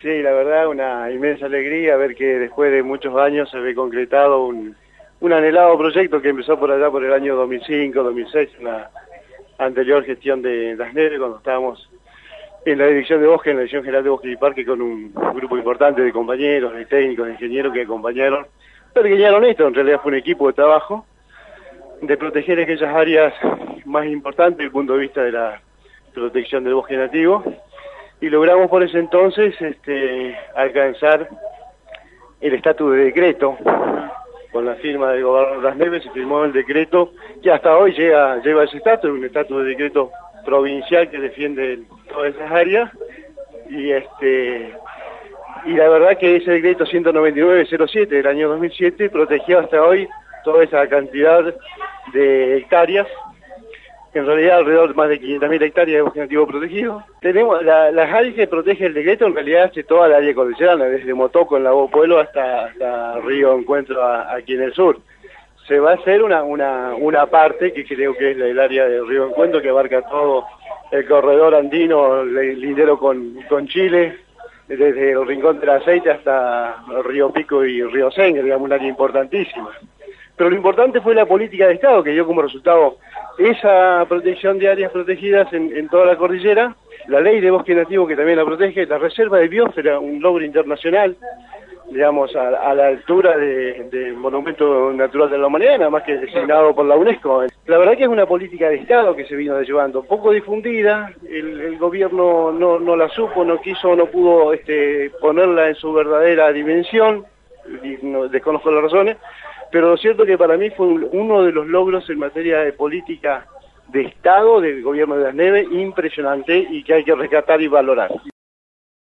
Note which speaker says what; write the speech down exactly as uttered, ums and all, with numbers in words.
Speaker 1: Sí, la verdad, una inmensa alegría ver que después de muchos años se ve concretado un, un anhelado proyecto que empezó por allá por el año dos mil cinco, dos mil seis, en la anterior gestión de Das Neves, cuando estábamos en la dirección de bosque, en la dirección general de bosque y parque, con un grupo importante de compañeros, de técnicos, de ingenieros que acompañaron, peregrinaron esto, en realidad fue un equipo de trabajo, de proteger aquellas áreas más importantes desde el punto de vista de la protección del bosque nativo, y logramos por ese entonces este, alcanzar el estatus de decreto. Con la firma del gobernador Das Neves se firmó el decreto que hasta hoy llega, lleva ese estatus, un estatus de decreto provincial que defiende todas esas áreas, y este y la verdad que ese decreto ciento noventa y nueve cero siete del año dos mil siete protegió hasta hoy toda esa cantidad de hectáreas, en realidad alrededor de más de quinientas mil hectáreas de bosque nativo protegido. Tenemos la, las áreas que protege el decreto, en realidad hace toda la área cordillerana, desde Motoco en Lago Pueblo hasta, hasta Río Encuentro a, aquí en el sur. Se va a hacer una, una, una parte que creo que es el área del Río Encuentro, que abarca todo el corredor andino, el lindero con, con Chile, desde el Rincón del Aceite hasta Río Pico y Río Sengue, digamos, un área importantísima. Pero lo importante fue la política de Estado, que dio como resultado esa protección de áreas protegidas en, en toda la cordillera, la ley de bosque nativo que también la protege, la reserva de biosfera, un logro internacional, digamos, a, a la altura de, de Monumento Natural de la Humanidad, nada más que designado por la UNESCO. La verdad que es una política de Estado que se vino llevando, poco difundida, el, el gobierno no, no la supo, no quiso, no pudo este, ponerla en su verdadera dimensión, y no, desconozco las razones, pero lo cierto que para mí fue un, uno de los logros en materia de política de Estado del gobierno de Das Neves impresionante y que hay que rescatar y valorar.